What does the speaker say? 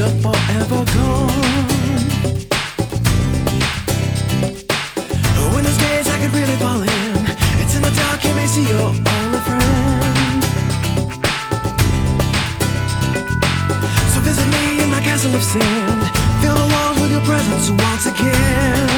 you're forever gone. When there's days I could really fall in, it's in the dark you may see your only friend. So visit me in my castle of sand, fill the walls with your presence once again.